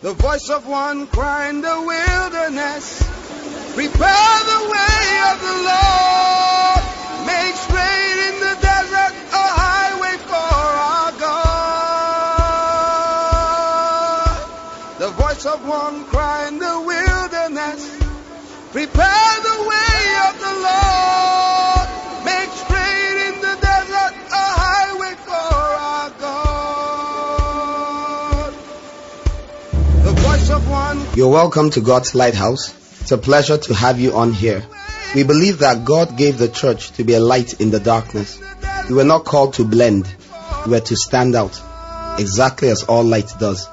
The voice of one crying in the wilderness, prepare the way of the Lord, make straight in the desert a highway for our God. The voice of one crying in the wilderness, prepare the way of the Lord, make straight in the desert a highway for our God. The voice of one. You're welcome to God's Lighthouse. It's a pleasure to have you on here. We believe that God gave the church to be a light in the darkness. We were not called to blend. We were to stand out, exactly as all light does.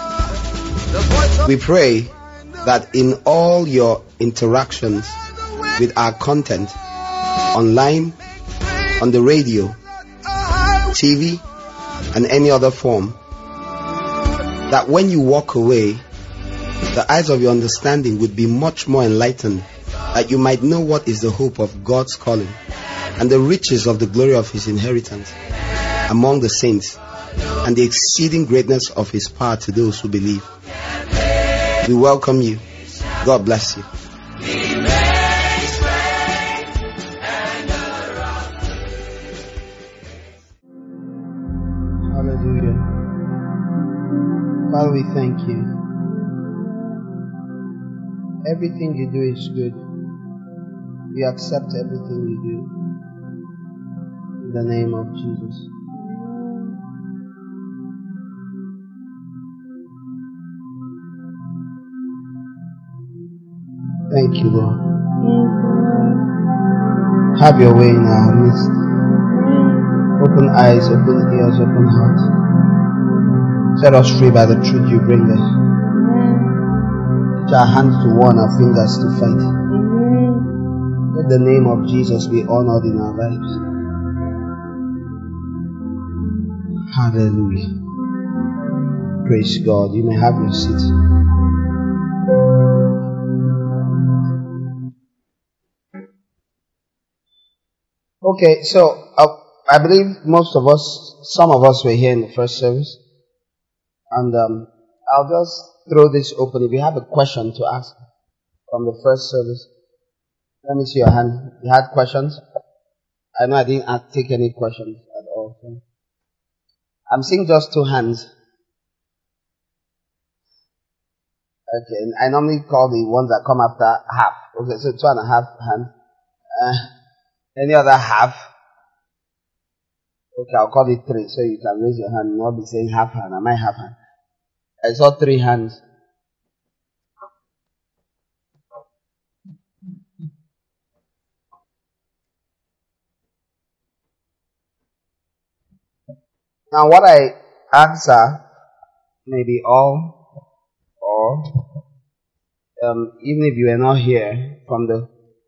We pray that in all your interactions with our content, online, on the radio, TV, and any other form, that when you walk away, the eyes of your understanding would be much more enlightened, that you might know what is the hope of God's calling and the riches of the glory of His inheritance among the saints and the exceeding greatness of His power to those who believe. We welcome you. God bless you. Hallelujah. Father, we thank you. Everything you do is good. We accept everything you do. In the name of Jesus. Thank you, Lord. Have your way in our midst. Open eyes, open ears, open hearts. Set us free by the truth you bring us. Teach our hands to warn, our fingers to fight. Let the name of Jesus be honored in our lives. Hallelujah. Praise God. You may have your seats. Okay, so I believe some of us were here in the first service. And I'll just throw this open. If you have a question to ask from the first service, let me see your hand. You had questions? I know I didn't take any questions at all. So I'm seeing just 2 hands. Okay, I normally call the ones that come after half. Okay, so 2.5 hands. Any other half? Okay, I'll call it 3, so you can raise your hand and not be saying half hand. Am I half hand? I saw 3 hands. Now what I answer may be all, or even if you are not here, from the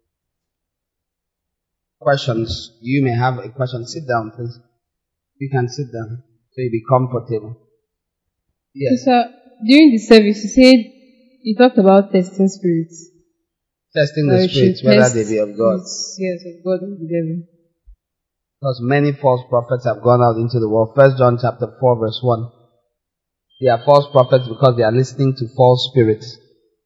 questions, you may have a question. Sit down, please. You can sit down so you be comfortable. Yes. So, during the service, you talked about testing spirits. Testing the spirits, whether they be of God. Yes, of God or the devil. Because many false prophets have gone out into the world. 1 John chapter 4 verse 1. They are false prophets because they are listening to false spirits.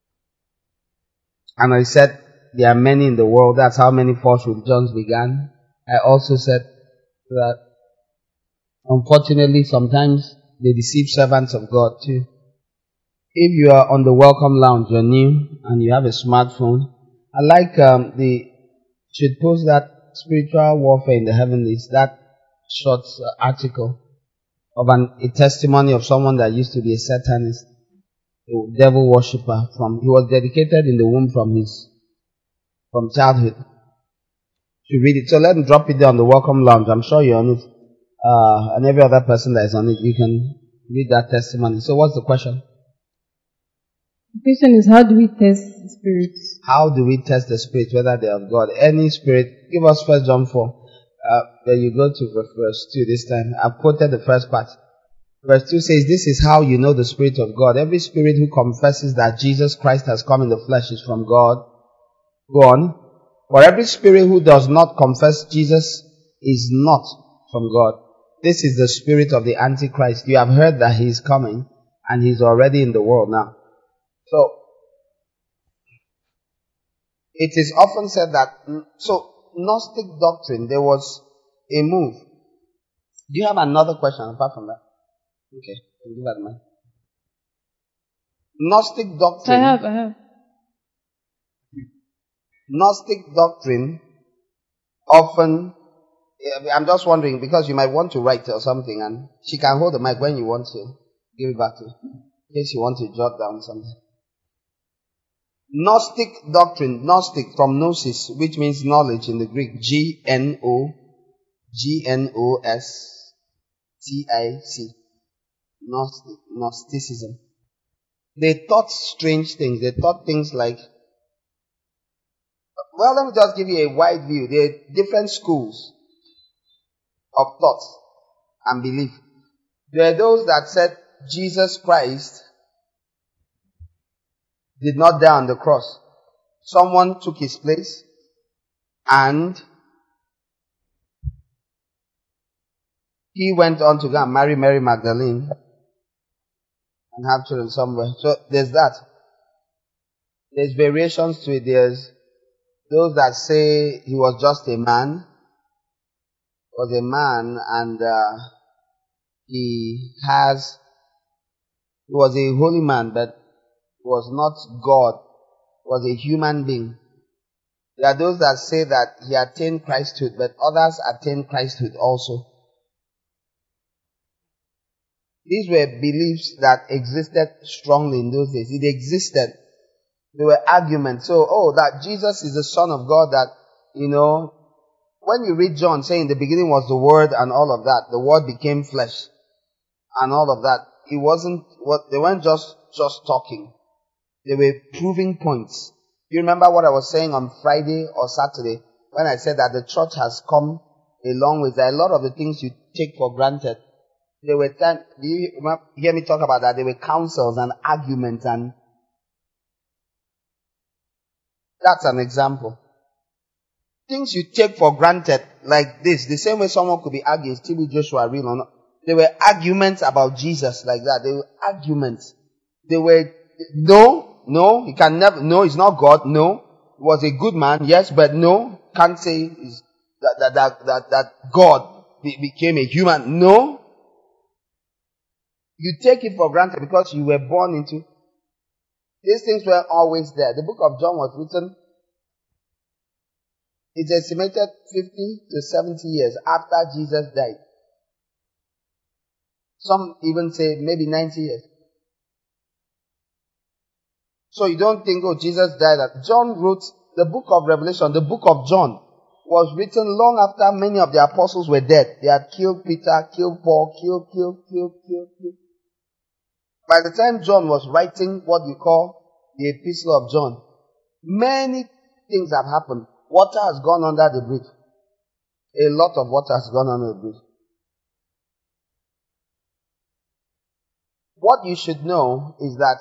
And I said, there are many in the world. That's how many false religions began. I also said that, unfortunately, sometimes they deceive servants of God too. If you are on the Welcome Lounge, you're new, and you have a smartphone, I like should post that spiritual warfare in the heavenlies, that short article of a testimony of someone that used to be a Satanist, a devil worshipper. He was dedicated in the womb from childhood. You read it. So let me drop it there on the Welcome Lounge. I'm sure you're on it. And every other person that is on it, you can read that testimony. So what's the question? The question is, how do we test the spirits? How do we test the spirits, whether they are of God? Any spirit, give us 1 John 4. Then you go to verse 2 this time. I've quoted the first part. Verse 2 says, this is how you know the Spirit of God. Every spirit who confesses that Jesus Christ has come in the flesh is from God. Go on. For every spirit who does not confess Jesus is not from God. This is the spirit of the Antichrist. You have heard that he is coming, and he's already in the world now. So, it is often said that, Gnostic doctrine, there was a move. Do you have another question apart from that? Okay, I'll give that a mind. Gnostic doctrine. I have. Gnostic doctrine often, I'm just wondering, because you might want to write or something, and she can hold the mic when you want to give it back to you, in case you want to jot down something. Gnostic doctrine, Gnostic from gnosis, which means knowledge in the Greek, Gnostic, Gnosticism. They taught strange things. They taught things like, well, let me just give you a wide view. There are different schools of thought and belief. There are those that said Jesus Christ did not die on the cross. Someone took his place and he went on to go and marry Mary Magdalene and have children somewhere. So there's that. There's variations to it. There's those that say he was just a man. And he was a holy man, but was not God, was a human being. There are those that say that he attained Christhood, but others attained Christhood also. These were beliefs that existed strongly in those days. It existed. There were arguments. So, that Jesus is the Son of God, that, when you read John saying in the beginning was the Word and all of that, the Word became flesh and all of that, they weren't just talking. They were proving points. You remember what I was saying on Friday or Saturday when I said that the church has come a long way. There are a lot of the things you take for granted. Do you hear me talk about that? There were councils and arguments, and that's an example. Things you take for granted like this, the same way someone could be arguing, still be Joshua real or not. There were arguments about Jesus like that. There were arguments. There were, no, he can never, no, he's not God, no. He was a good man, yes, but no, can't say that God became a human. No. You take it for granted because you were born into. These things were always there. The book of John was written, it's estimated 50 to 70 years after Jesus died. Some even say maybe 90 years. So you don't think, Jesus died. John wrote the book of Revelation, the book of John was written long after many of the apostles were dead. They had killed Peter, killed Paul, killed. By the time John was writing what you call the Epistle of John, many things have happened. Water has gone under the bridge. A lot of water has gone under the bridge. What you should know is that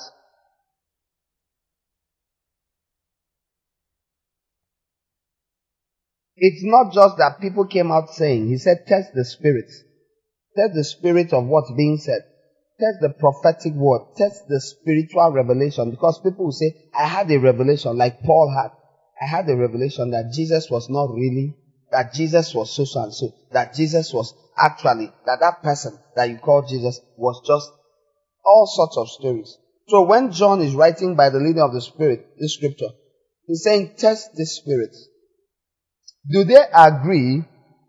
it's not just that people came out saying. He said, test the spirits. Test the spirit of what's being said. Test the prophetic word. Test the spiritual revelation. Because people will say, I had a revelation like Paul had. I had a revelation that Jesus was not really, that Jesus was so and so. That Jesus was actually, that person that you call Jesus was just all sorts of stories. So when John is writing by the leading of the Spirit, this scripture, he's saying, test the spirits. Do they agree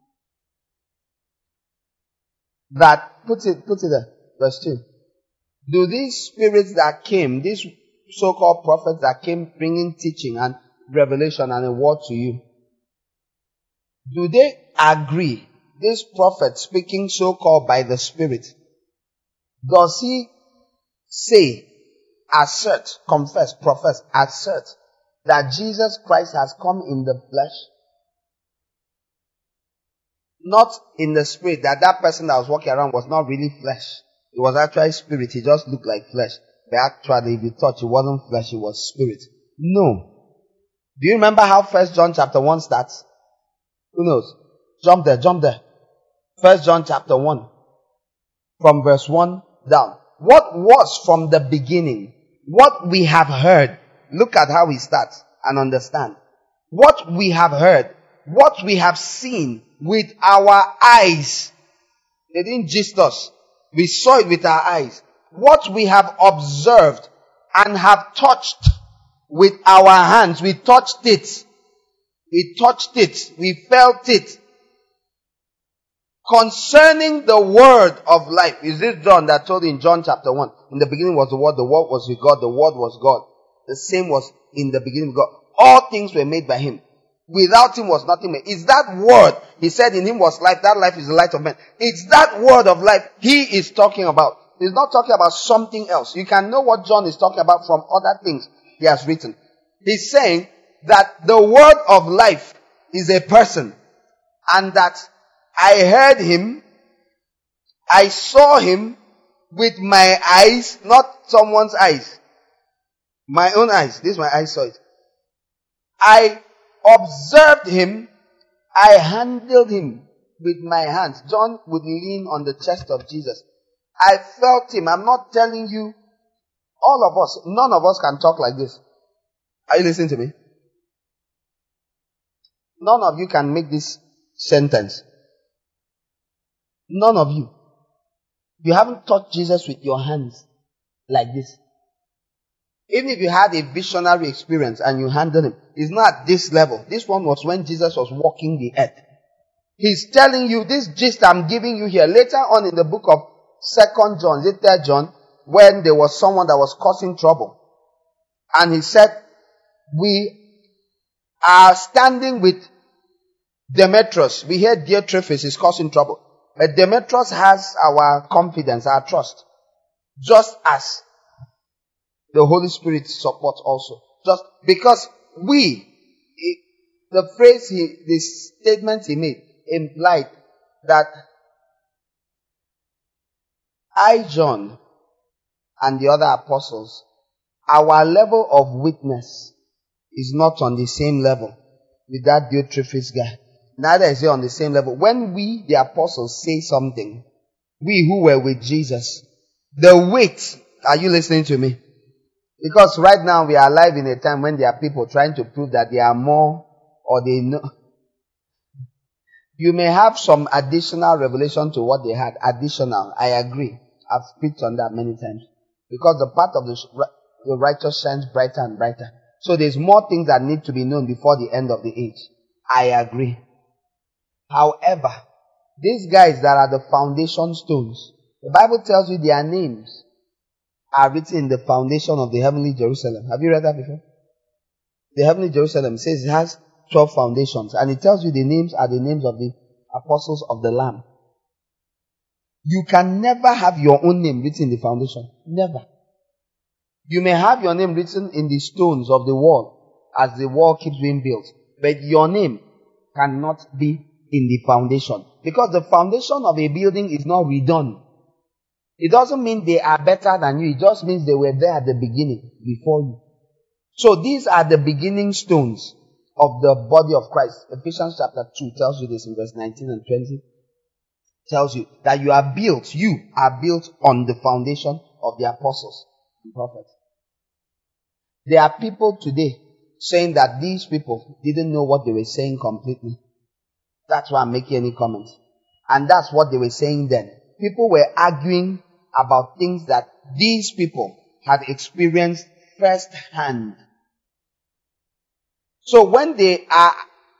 that, put it there, verse 2. Do these spirits that came, these so-called prophets that came bringing teaching and revelation and a word to you, do they agree, this prophet speaking so-called by the Spirit, does he say, assert, confess, profess, assert that Jesus Christ has come in the flesh? Not in the spirit, that person that was walking around was not really flesh. It was actually spirit. He just looked like flesh. But actually, if you thought it wasn't flesh, it was spirit. No. Do you remember how 1 John chapter 1 starts? Who knows? Jump there. 1 John chapter 1. From verse 1 down. what was from the beginning, what we have heard. Look at how he starts and understand. What we have heard, what we have seen with our eyes. They didn't gist us. We saw it with our eyes. What we have observed and have touched with our hands. We touched it. We touched it. We felt it. Concerning the word of life. Is this John that told in John chapter 1? In the beginning was the word was with God, the word was God. The same was in the beginning with God. All things were made by him. Without him was nothing made. It's that word. He said in him was life. That life is the light of men. It's that word of life he is talking about. He's not talking about something else. You can know what John is talking about from other things he has written. He's saying that the word of life is a person, and that I heard him, I saw him with my eyes, not someone's eyes. My own eyes. This is my eyes saw it. I observed him, I handled him with my hands. John would lean on the chest of Jesus. I felt him. I'm not telling you, all of us, none of us can talk like this. Are you listening to me? None of you can make this sentence. None of you. You haven't touched Jesus with your hands like this. Even if you had a visionary experience and you handled him, it's not at this level. This one was when Jesus was walking the earth. He's telling you this gist I'm giving you here. Later on in the book of 2 John, 3 John, when there was someone that was causing trouble. And he said, we are standing with Demetrius. We hear Diotrephes is causing trouble. But Demetrius has our confidence, our trust. Just as the Holy Spirit supports also. Just because the statement he made implied that I, John, and the other apostles, our level of witness is not on the same level with that Diotrephes guy. Neither is it on the same level. When we, the apostles, say something, we who were with Jesus, the weight, are you listening to me? Because right now we are alive in a time when there are people trying to prove that they are more or they know. You may have some additional revelation to what they had. Additional, I agree. I've preached on that many times. Because the path of the righteous shines brighter and brighter. So there's more things that need to be known before the end of the age. I agree. However, these guys that are the foundation stones, the Bible tells you their names are written in the foundation of the heavenly Jerusalem. Have you read that before? The heavenly Jerusalem says it has 12 foundations, and it tells you the names are the names of the apostles of the Lamb. You can never have your own name written in the foundation. Never. You may have your name written in the stones of the wall as the wall keeps being built, but your name cannot be in the foundation, because the foundation of a building is not redone. It doesn't mean they are better than you. It just means they were there at the beginning, before you. So these are the beginning stones of the body of Christ. Ephesians chapter 2 tells you this in verse 19 and 20. Tells you that you are built on the foundation of the apostles and prophets. There are people today saying that these people didn't know what they were saying completely. That's why I'm making any comments. And that's what they were saying then. People were arguing about things that these people had experienced firsthand. So when they are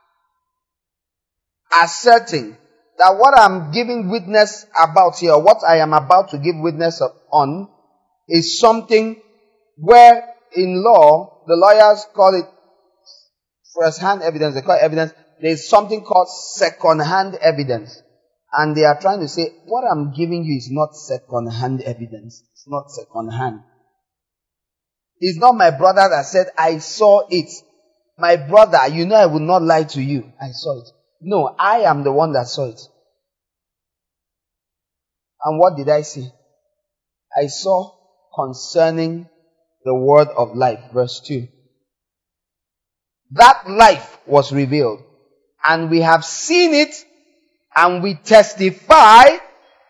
asserting that what I'm giving witness about here, what I am about to give witness on, is something where in law, the lawyers call it first-hand evidence, they call it evidence. There's something called second-hand evidence. And they are trying to say, what I'm giving you is not second-hand evidence. It's not second-hand. It's not my brother that said, I saw it. My brother, you know I would not lie to you. I saw it. No, I am the one that saw it. And what did I see? I saw concerning the word of life. Verse 2. That life was revealed. And we have seen it, and we testify,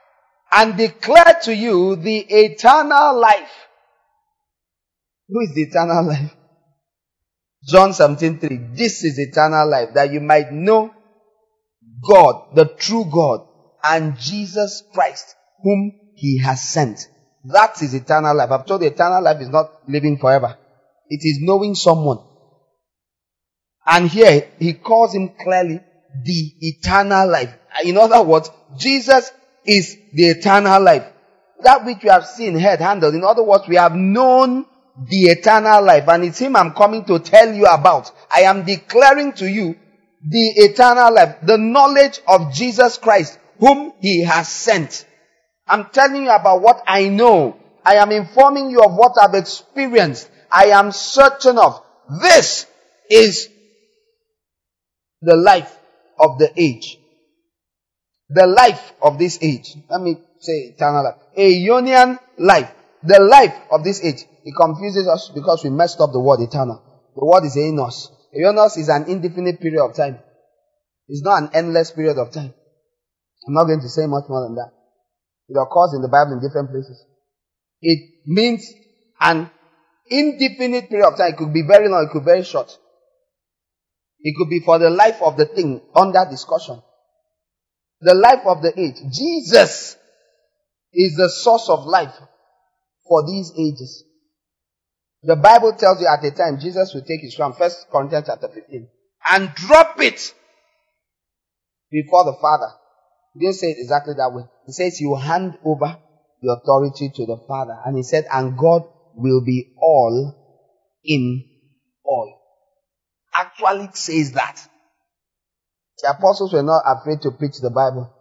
and declare to you the eternal life. Who is the eternal life? John 17:3. This is eternal life, that you might know God, the true God, and Jesus Christ, whom He has sent. That is eternal life. I've told you, eternal life is not living forever. It is knowing someone. And here, He calls Him clearly the eternal life. In other words, Jesus is the eternal life. That which we have seen, heard, handled. In other words, we have known the eternal life. And it's Him I'm coming to tell you about. I am declaring to you the eternal life, the knowledge of Jesus Christ, whom He has sent. I'm telling you about what I know. I am informing you of what I've experienced. I am certain of. This is the life of the age. The life of this age. Let me say eternal life. Aeonian life. The life of this age. It confuses us because we messed up the word eternal. The word is aenos. Aeonos is an indefinite period of time. It's not an endless period of time. I'm not going to say much more than that. It occurs in the Bible in different places. It means an indefinite period of time. It could be very long, it could be very short. It could be for the life of the thing under discussion. The life of the age. Jesus is the source of life for these ages. The Bible tells you at a time Jesus will take His crown, 1 Corinthians chapter 15, and drop it before the Father. He didn't say it exactly that way. He says He will hand over the authority to the Father. And He said, and God will be all in all. Actually it says that. The apostles were not afraid to preach the Bible.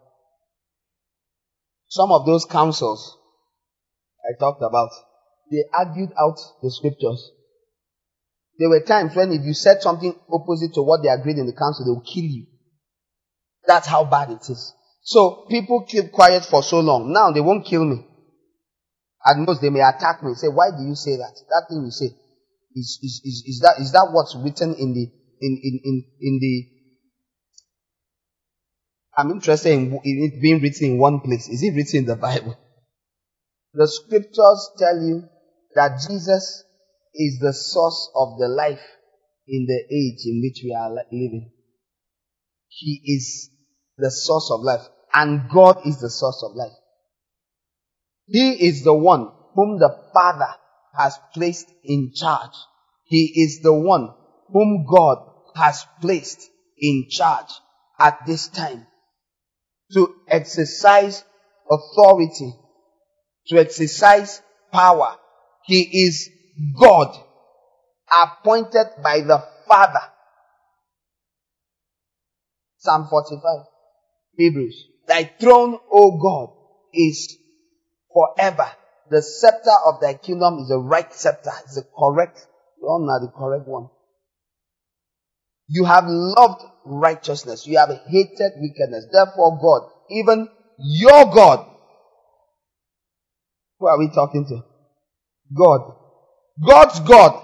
Some of those councils I talked about, they argued out the scriptures. There were times when if you said something opposite to what they agreed in the council, they would kill you. That's how bad it is. So people keep quiet for so long. Now they won't kill me. At most they may attack me and say, why do you say that? That thing you say, is that what's written in the I'm interested in it being written in one place. Is it written in the Bible? The scriptures tell you that Jesus is the source of the life in the age in which we are living. He is the source of life. And God is the source of life. He is the one whom the Father has placed in charge. He is the one whom God has placed in charge at this time to exercise authority, to exercise power. He is God appointed by the Father. Psalm 45, Hebrews. Thy throne, O God, is forever. The scepter of thy kingdom is the right scepter. It's the correct, you all know the correct one. You have loved righteousness. You have hated wickedness. Therefore God, even your God. Who are we talking to? God. God's God.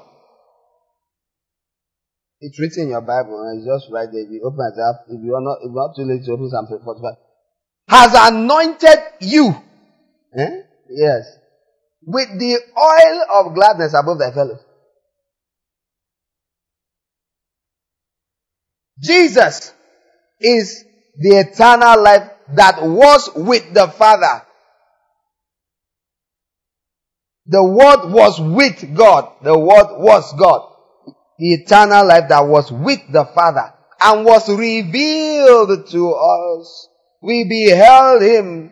It's written in your Bible, and it's just right there. If you open it up, if you're not too late to open Psalm 45. Has anointed you. Yes. With the oil of gladness above thy fellows. Jesus is the eternal life that was with the Father. The Word was with God. The Word was God. The eternal life that was with the Father and was revealed to us. We beheld Him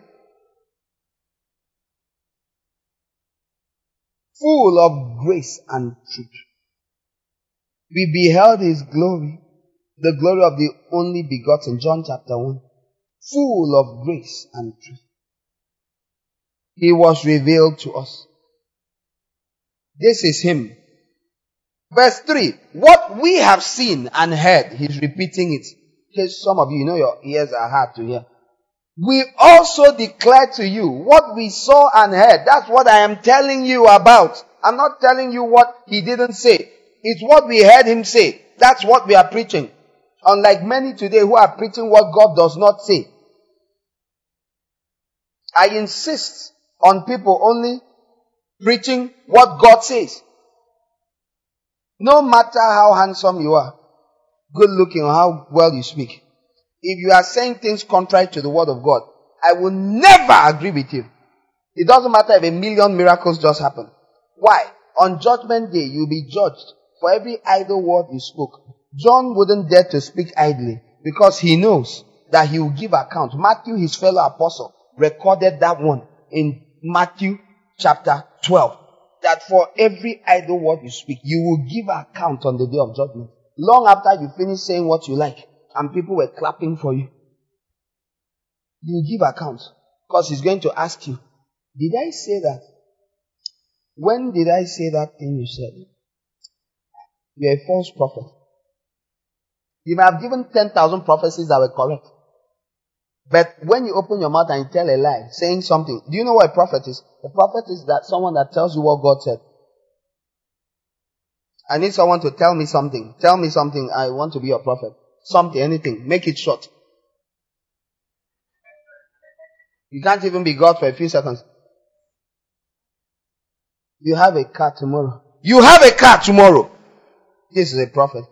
full of grace and truth. We beheld His glory, the glory of the only begotten, John chapter 1, full of grace and truth. He was revealed to us. This is Him. Verse 3, what we have seen and heard, He's repeating it. Because some of you know your ears are hard to hear. We also declare to you what we saw and heard. That's what I am telling you about. I'm not telling you what He didn't say. It's what we heard Him say. That's what we are preaching. Unlike many today who are preaching what God does not say. I insist on people only preaching what God says. No matter how handsome you are, good looking, or how well you speak, if you are saying things contrary to the word of God, I will never agree with you. It doesn't matter if 1 million miracles just happen. Why? On judgment day, you'll be judged for every idle word you spoke. John wouldn't dare to speak idly because he knows that he will give account. Matthew, his fellow apostle, recorded that one in Matthew chapter 12. That for every idle word you speak, you will give account on the day of judgment. Long after you finish saying what you like and people were clapping for you, you will give account because he's going to ask you, did I say that? When did I say that thing you said? You're a false prophet. You may have given 10,000 prophecies that were correct. But when you open your mouth and you tell a lie, saying something, do you know what a prophet is? A prophet is that someone that tells you what God said. I need someone to tell me something. Tell me something. I want to be a prophet. Something, anything. Make it short. You can't even be God for a few seconds. You have a car tomorrow. You have a car tomorrow. This is a prophet.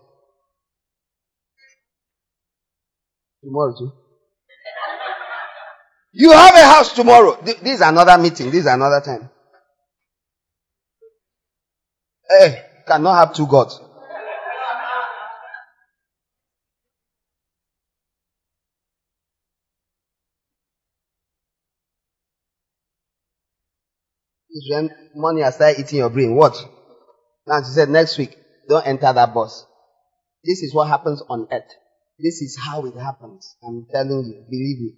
Tomorrow too. You have a house tomorrow. This is another meeting. This is another time. Hey, cannot have two gods. It's when money has started eating your brain. What? Now she said next week, don't enter that bus. This is what happens on earth. This is how it happens. I'm telling you, believe me.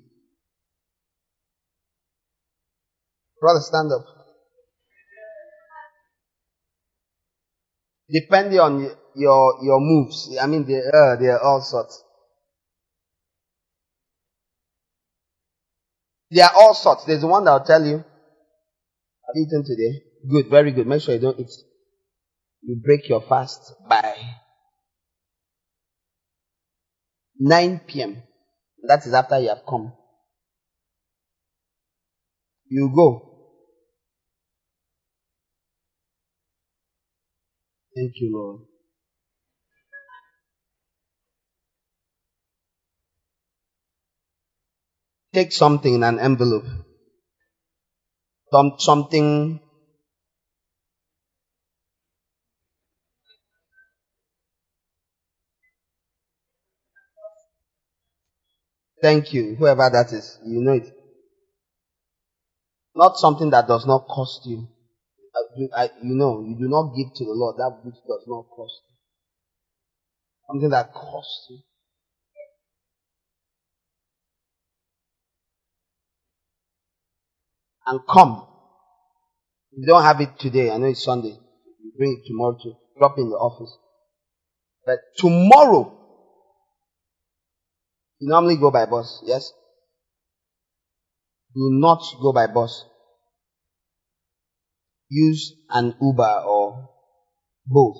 Brother, stand up. Depending on your moves, I mean, there are all sorts. There are all sorts. There's one that will tell you, have you eaten today? Good, very good. Make sure you don't eat. You break your fast by 9 p.m. That is after you have come. You go. Thank you, Lord. Take something in an envelope. Something. Thank you, whoever that is. You know it. Not something that does not cost you. You do not give to the Lord that which does not cost you. Something that costs you. And come. If you don't have it today, I know it's Sunday. You bring it tomorrow to drop in the office. But tomorrow, you normally go by bus, yes? Do not go by bus. Use an Uber or both.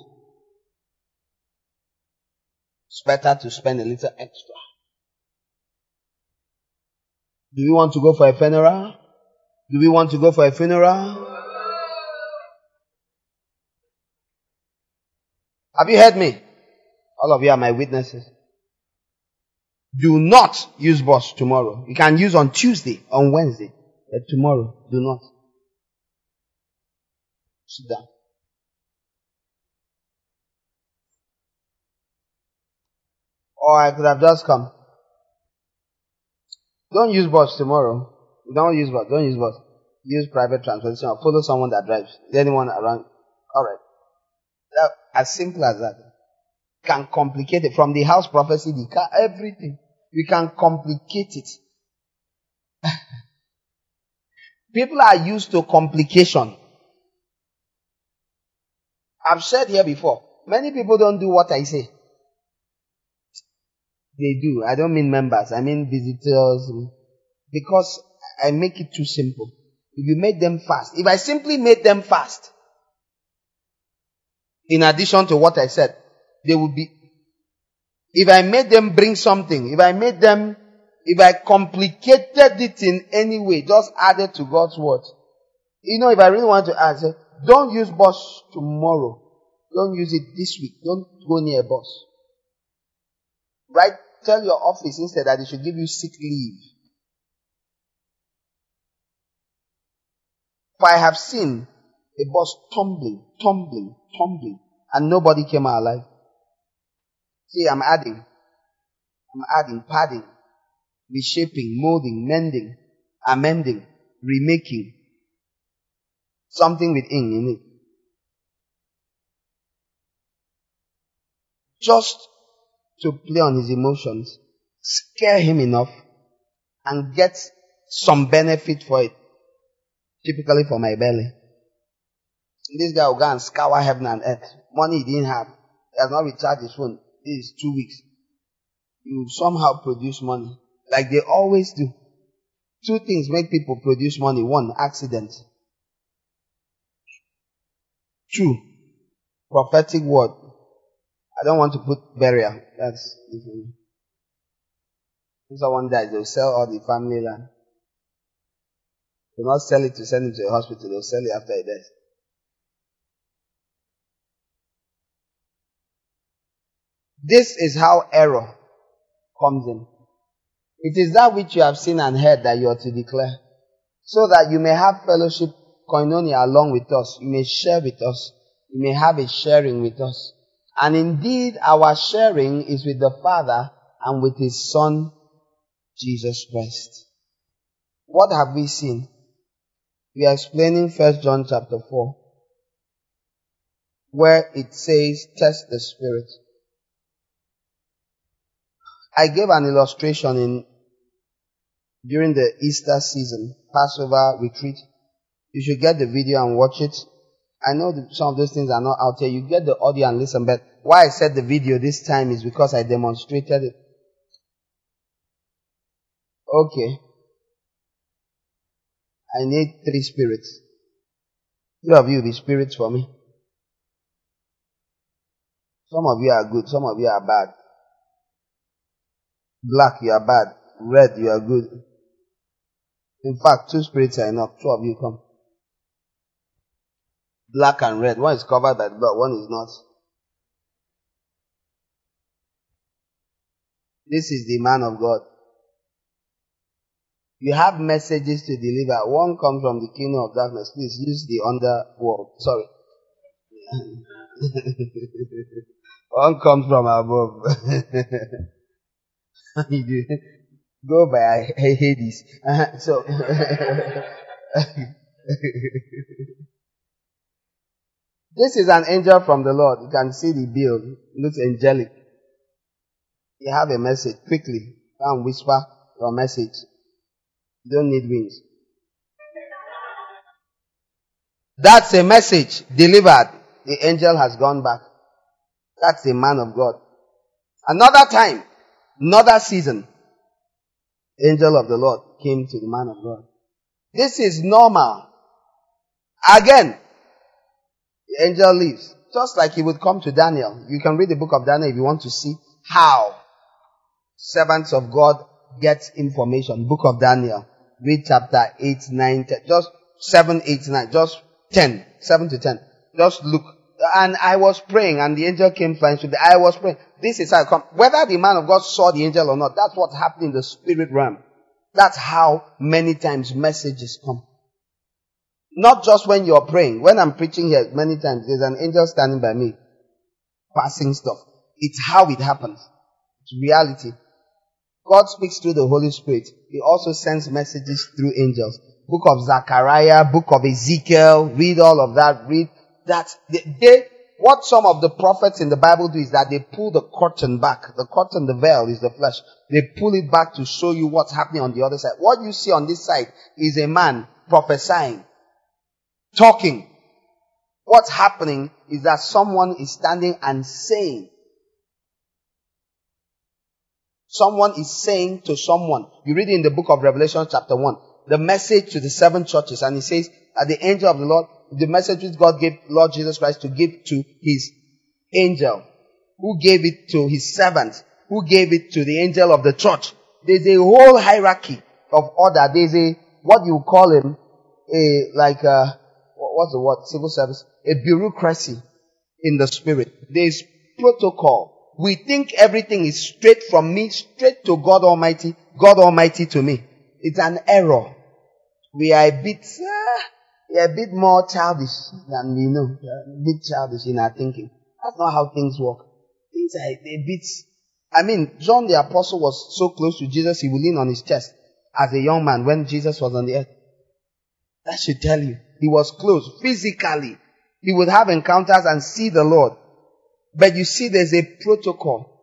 It's better to spend a little extra. Do you want to go for a funeral? Do we want to go for a funeral? Have you heard me? All of you are my witnesses. Do not use bus tomorrow. You can use on Tuesday, on Wednesday. But tomorrow, do not. Sit down. Or I could have just come. Don't use bus tomorrow. Don't use bus. Don't use bus. Use private transportation or follow someone that drives. Is there anyone around? Alright. As simple as that. Can complicate it. From the house prophecy, the car, everything. We can complicate it. People are used to complication. I've said here before, many people don't do what I say. They do. I don't mean members. I mean visitors. Because I make it too simple. If you make them fast. If I simply made them fast, in addition to what I said, they would be. If I made them bring something, if I made them, If I complicated it in any way, just add it to God's word. You know, if I really want to add, say, don't use bus tomorrow. Don't use it this week. Don't go near a bus. Right? Tell your office instead that they should give you sick leave. For I have seen a bus tumbling, and nobody came out alive. See, I'm adding, padding, reshaping, molding, mending, amending, remaking. Something with ing in it. Just to play on his emotions, scare him enough, and get some benefit for it. Typically for my belly. This guy will go and scour heaven and earth. Money he didn't have. He has not recharged his phone. This is 2 weeks. You will somehow produce money. Like they always do. 2 things make people produce money. 1, accident. 2, prophetic word. I don't want to put burial. That's if someone dies, they'll sell all the family land. They'll not sell it to send him to a hospital. They'll sell it after he dies. This is how error comes in. It is that which you have seen and heard that you are to declare. So that you may have fellowship, koinonia, along with us. You may share with us. You may have a sharing with us. And indeed, our sharing is with the Father and with His Son, Jesus Christ. What have we seen? We are explaining 1 John chapter 4, where it says, test the spirit. I gave an illustration during the Easter season, Passover retreat. You should get the video and watch it. I know some of those things are not out here. You get the audio and listen, but why I said the video this time is because I demonstrated it. Okay. I need 3 spirits. 3 of you be spirits for me. Some of you are good, some of you are bad. Black, you are bad. Red, you are good. In fact, 2 spirits are enough. 2 of you come. Black and red. One is covered by the blood, one is not. This is the man of God. You have messages to deliver. One comes from the kingdom of darkness. Please use the underworld. Sorry. One comes from above. Go by Hades. So, this is an angel from the Lord. You can see the bill. It looks angelic. You have a message. Quickly, come and whisper your message. You don't need wings. That's a message delivered. The angel has gone back. That's the man of God. Another time, another season, angel of the Lord came to the man of God. This is normal. Again, the angel leaves. Just like he would come to Daniel. You can read the book of Daniel if you want to see how servants of God get information. Book of Daniel. Read chapter 8, 9, 10. Just 7, 8, 9. Just 10. 7 to 10. Just look. And I was praying and the angel came flying through. I was praying. This is how it comes. Whether the man of God saw the angel or not, that's what happened in the spirit realm. That's how many times messages come. Not just when you're praying. When I'm preaching here, many times there's an angel standing by me, passing stuff. It's how it happens. It's reality. God speaks through the Holy Spirit. He also sends messages through angels. Book of Zechariah, book of Ezekiel, read all of that. Read that. What some of the prophets in the Bible do is that they pull the curtain back. The curtain, the veil, is the flesh. They pull it back to show you what's happening on the other side. What you see on this side is a man prophesying, talking. What's happening is that someone is standing and saying. Someone is saying to someone. You read in the book of Revelation chapter 1, the message to the 7 churches, and it says that the angel of the Lord, the message which God gave Lord Jesus Christ to give to His angel, who gave it to His servant, who gave it to the angel of the church. there's a whole hierarchy of order. There's a, what you call him, what's the word? Civil service. A bureaucracy in the spirit. There's protocol. We think everything is straight from me, straight to God Almighty, God Almighty to me. It's an error. We are a bit more childish than we know. We are a bit childish in our thinking. That's not how things work. Things are a bit. John the Apostle was so close to Jesus, he would lean on his chest as a young man when Jesus was on the earth. That should tell you. He was close physically. He would have encounters and see the Lord. But you see, there's a protocol.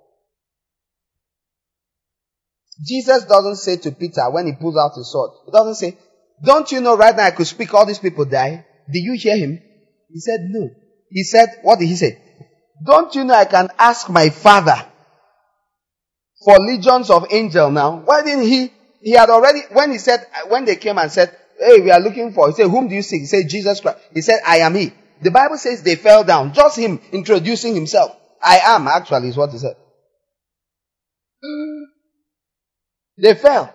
Jesus doesn't say to Peter when he pulls out his sword, he doesn't say, don't you know right now I could speak, all these people die? Did you hear him? He said no. He said, what did he say? Don't you know I can ask my Father for legions of angels now? Why didn't he had already, when they came and said, hey, we are looking for, he said, whom do you seek? He said, Jesus Christ. He said, I am he. The Bible says they fell down. Just him introducing himself. I am, actually, is what he said. They fell.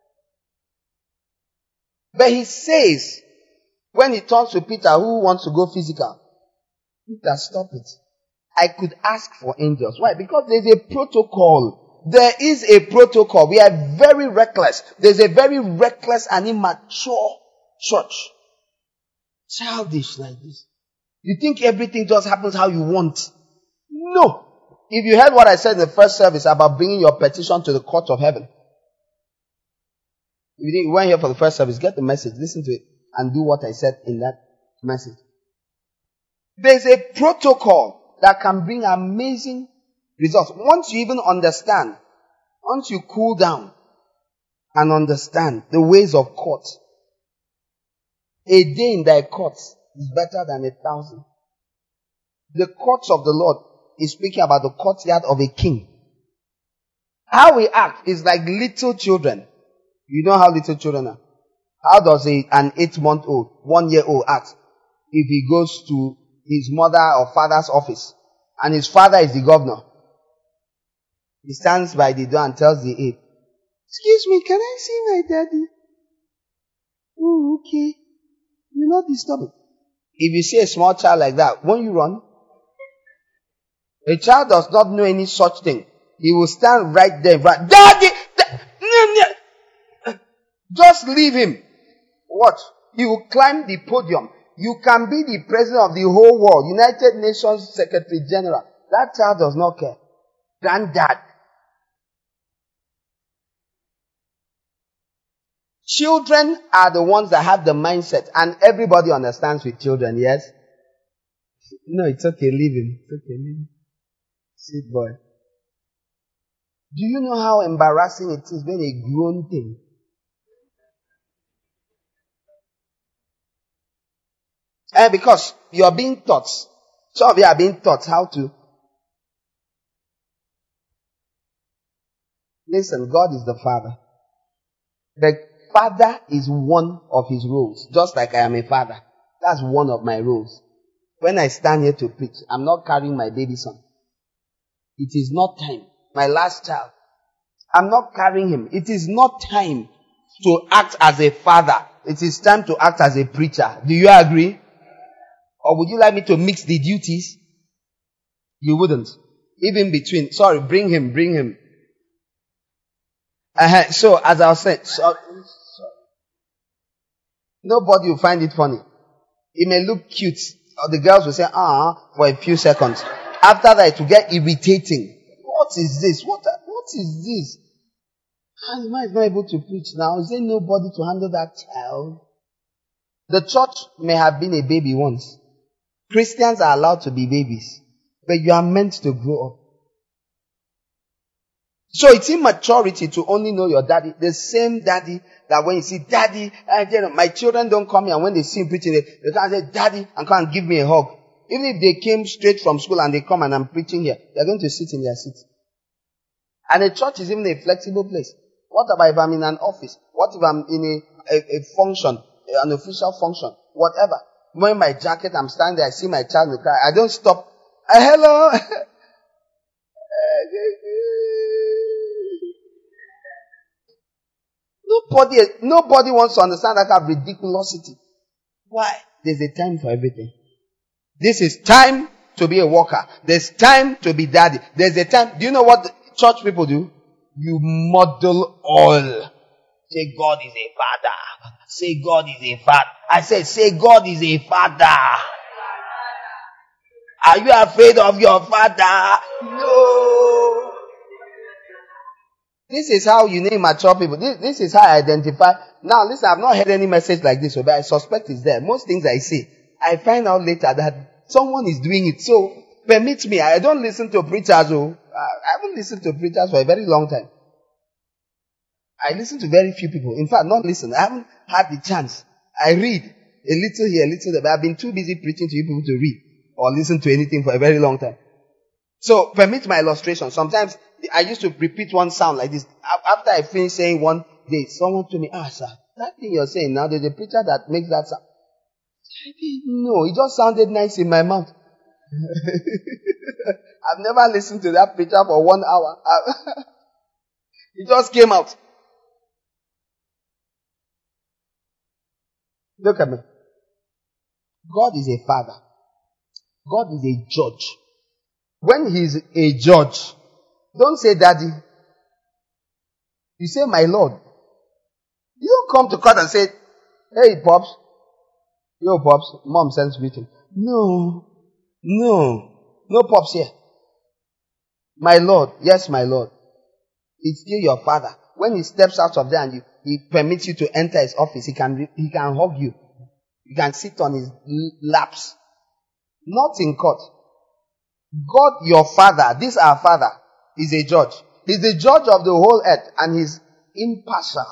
But he says, when he talks to Peter, who wants to go physical, Peter, stop it. I could ask for angels. Why? Because there's a protocol. There is a protocol. We are very reckless. There's a very reckless and immature church. Childish like this. You think everything just happens how you want. No. If you heard what I said in the first service about bringing your petition to the court of heaven. If you weren't here for the first service, get the message, listen to it, and do what I said in that message. There's a protocol that can bring amazing results. Once you even understand, once you cool down and understand the ways of court, a day in thy courts is better than 1,000. The courts of the Lord is speaking about the courtyard of a king. How we act is like little children. You know how little children are. How does an 8-month-old, 1-year-old act if he goes to his mother or father's office and his father is the governor? He stands by the door and tells the aide, excuse me, can I see my daddy? Oh, okay. You're not disturbing. If you see a small child like that, won't you run? A child does not know any such thing. He will stand right there. Daddy! Just leave him. Watch. He will climb the podium. You can be the president of the whole world, United Nations Secretary General. That child does not care. Granddad. Children are the ones that have the mindset, and everybody understands with children, yes? No, it's okay, leave him. It's okay, leave him. Sweet boy. Do you know how embarrassing it is when a grown thing? Because you are being taught. Some of you are being taught how to. Listen, God is the Father. The Father is one of his roles. Just like I am a father. That's one of my roles. When I stand here to preach, I'm not carrying my baby son. It is not time. My last child. I'm not carrying him. It is not time to act as a father. It is time to act as a preacher. Do you agree? Or would you like me to mix the duties? You wouldn't. Even between. Sorry, bring him. So, as I was saying, nobody will find it funny. It may look cute. Or the girls will say, for a few seconds. After that, it will get irritating. What is this? What is this? And the man is not able to preach now. Is there nobody to handle that child? The church may have been a baby once. Christians are allowed to be babies. But you are meant to grow up. So it's immaturity to only know your daddy. The same daddy that when you see daddy, my children don't come here and when they see him preaching, they can't say daddy and come and give me a hug. Even if they came straight from school and they come and I'm preaching here, they're going to sit in their seats. And a church is even a flexible place. What about if I'm in an office? What if I'm in a function, an official function, whatever? Wearing my jacket, I'm standing there, I see my child in the car. I don't stop. Hello. Nobody wants to understand that kind of ridiculosity. Why? There's a time for everything. This is time to be a worker. There's time to be daddy. There's a time. Do you know what the church people do? You model all. Say God is a father. Say God is a father. I said, say God is a father. Are you afraid of your father? No. This is how you name mature people. This is how I identify. Now listen, I've not heard any message like this, but I suspect it's there. Most things I say, I find out later that someone is doing it. So, permit me, I don't listen to preachers. I haven't listened to preachers for a very long time. I listen to very few people. In fact, not listen. I haven't had the chance. I read a little here, a little there, but I've been too busy preaching to you people to read or listen to anything for a very long time. So, permit my illustration. Sometimes I used to repeat one sound like this. After I finish saying one day, someone told me, sir, that thing you're saying now, there's a preacher that makes that sound. I didn't know. It just sounded nice in my mouth. I've never listened to that preacher for 1 hour. It just came out. Look at me. God is a father. God is a judge. When he's a judge, don't say daddy. You say my Lord. You don't come to court and say, hey Pops. Yo Pops, mom sends meeting. No Pops here. My Lord, yes my Lord. It's still your father. When he steps out of there and he permits you to enter his office, he can hug you. You can sit on his laps. Not in court. God, your father, this our father, is a judge. He's the judge of the whole earth and he's impartial.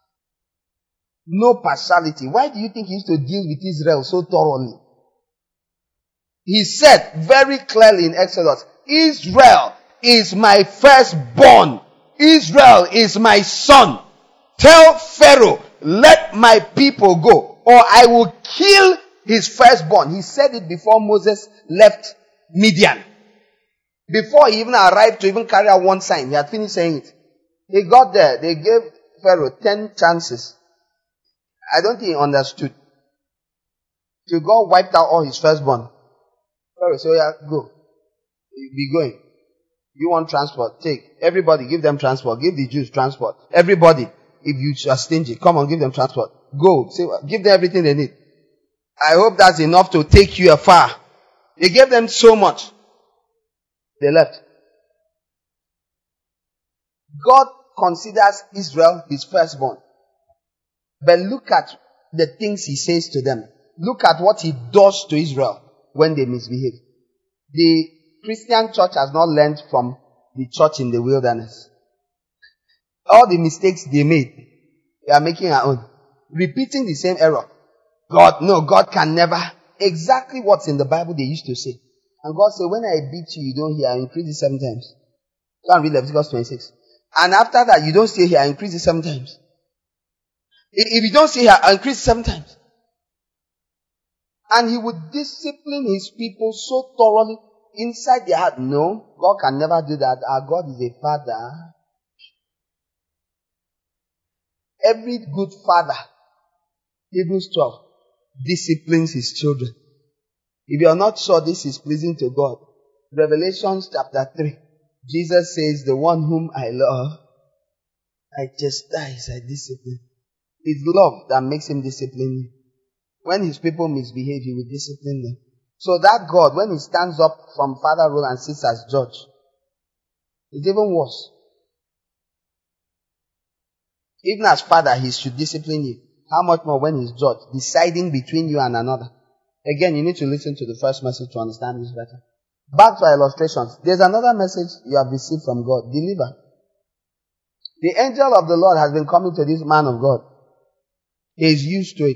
No partiality. Why do you think he used to deal with Israel so thoroughly? He said very clearly in Exodus, Israel is my firstborn. Israel is my son. Tell Pharaoh, let my people go, or I will kill his firstborn. He said it before Moses left Midian. Before he even arrived to even carry out one sign, he had finished saying it. He got there. They gave Pharaoh 10 chances. I don't think he understood. So God wiped out all his firstborn. Pharaoh said, yeah, go. Be going. You want transport? Take. Everybody, give them transport. Give the Jews transport. Everybody, if you are stingy, come on, give them transport. Go. Say, give them everything they need. I hope that's enough to take you afar. They gave them so much. They left. God considers Israel his firstborn. But look at the things he says to them. Look at what he does to Israel when they misbehave. The Christian church has not learned from the church in the wilderness. All the mistakes they made, they are making our own. Repeating the same error. God can never. Exactly what's in the Bible they used to say. And God said, when I beat you, you don't hear, I increase it 7 times. Go and read Leviticus 26. And after that, you don't stay here, I increase it 7 times. If you don't stay here, I increase it 7 times. And he would discipline his people so thoroughly inside their heart. No, God can never do that. Our God is a father. Every good father, Hebrews 12, disciplines his children. If you are not sure this is pleasing to God, Revelation chapter 3, Jesus says, the one whom I love, I chastise, I discipline. It's love that makes him discipline you. When his people misbehave, he will discipline them. So that God, when he stands up from father role and sits as judge, it's even worse. Even as father, he should discipline you. How much more when he's judge, deciding between you and another. Again, you need to listen to the first message to understand this better. Back to our illustrations. There's another message you have received from God. Deliver. The angel of the Lord has been coming to this man of God. He is used to it.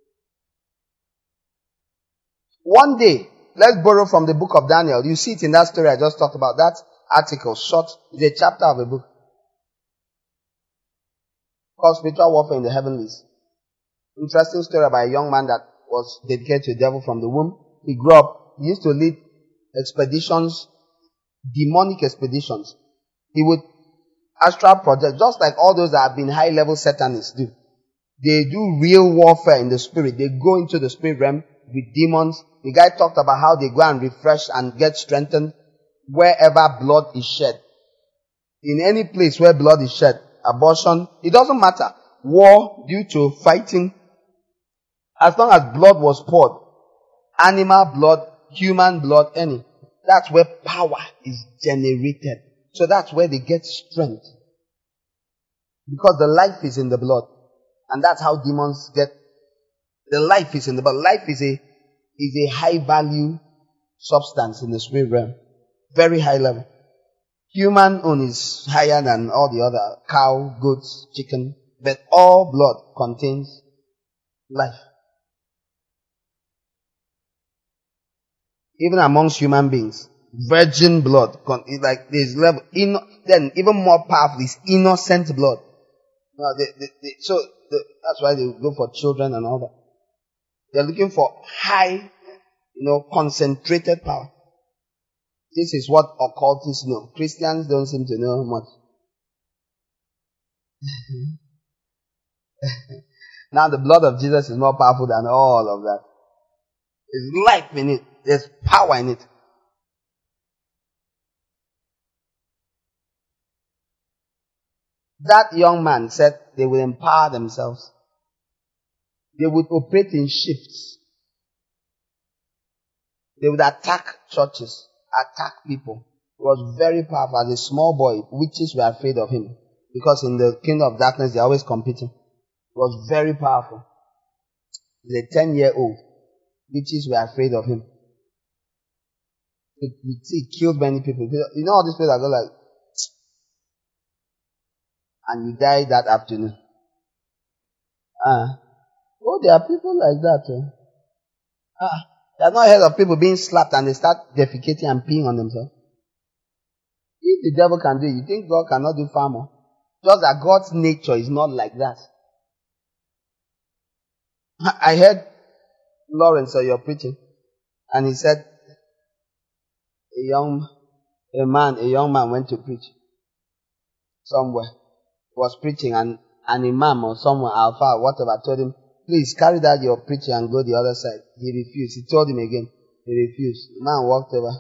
One day, let's borrow from the book of Daniel. You see it in that story I just talked about. That article, short, is a chapter of a book called Spiritual Warfare in the Heavenlies. Interesting story about a young man that was dedicated to the devil from the womb. He grew up. He used to lead expeditions, demonic expeditions. He would, astral project, just like all those that have been high-level Satanists do. They do real warfare in the spirit. They go into the spirit realm with demons. The guy talked about how they go and refresh and get strengthened wherever blood is shed. In any place where blood is shed, abortion, it doesn't matter. War due to fighting, as long as blood was poured, animal blood, human blood, any, that's where power is generated. So that's where they get strength. Because the life is in the blood. And that's how demons get, the life is in the blood. Life is a high value substance in the spirit realm. Very high level. Human own is higher than all the other cow, goats, chicken, but all blood contains life. Even amongst human beings, virgin blood, like there's level, then even more powerful is innocent blood. That's why they go for children and all that. They're looking for high, concentrated power. This is what occultists know. Christians don't seem to know much. Now the blood of Jesus is more powerful than all of that. There's life in it. There's power in it. That young man said they will empower themselves. They would operate in shifts. They would attack churches, attack people. It was very powerful. As a small boy, witches were afraid of him. Because in the kingdom of darkness, they're always competing. It was very powerful. He's a 10-year-old. Witches were afraid of him. He killed many people. You know all these people that go like, and you die that afternoon. There are people like that. They have not heard of people being slapped and they start defecating and peeing on themselves. If the devil can do it, you think God cannot do far more? Just that God's nature is not like that. I heard Lawrence or you're preaching, and he said a young man went to preach somewhere. He was preaching and an imam or someone, alpha, whatever, told him, please carry that your preaching and go the other side. He refused. He told him again. He refused. The man walked over